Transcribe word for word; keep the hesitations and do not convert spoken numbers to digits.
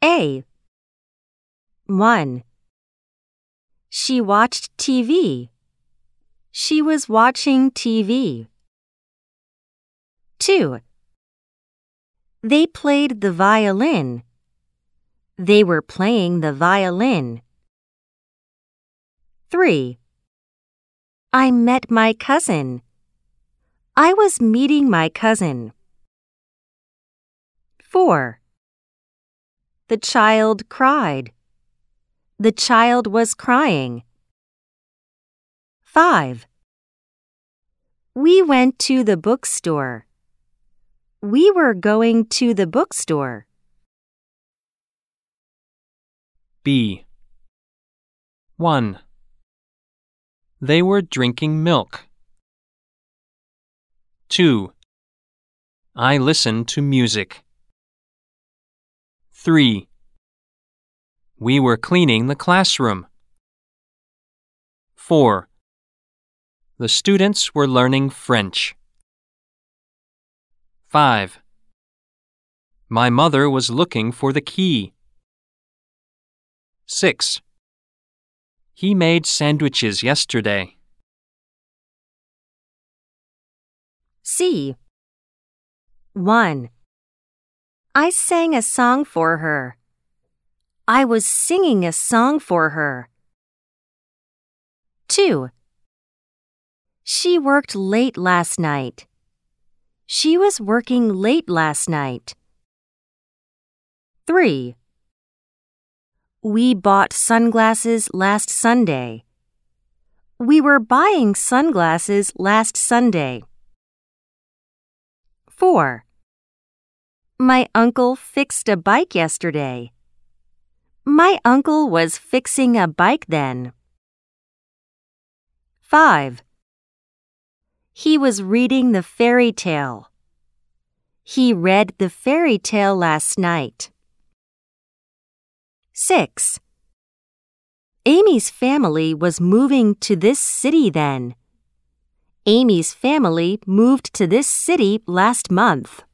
A. one. She watched T V. She was watching T V. two. They played the violin. They were playing the violin. three. I met my cousin. I was meeting my cousin. four. The child cried. The child was crying. five. We went to the bookstore. We were going to the bookstore. B. one. They were drinking milk. two. I listened to music. three. We were cleaning the classroom. four. The students were learning French. five. My mother was looking for the key. six. He made sandwiches yesterday. C. one. I sang a song for her. I was singing a song for her. two. She worked late last night. She was working late last night. three. We bought sunglasses last Sunday. We were buying sunglasses last Sunday. four. My uncle fixed a bike yesterday. My uncle was fixing a bike then. five. He was reading the fairy tale. He read the fairy tale last night. six. Amy's family was moving to this city then. Amy's family moved to this city last month.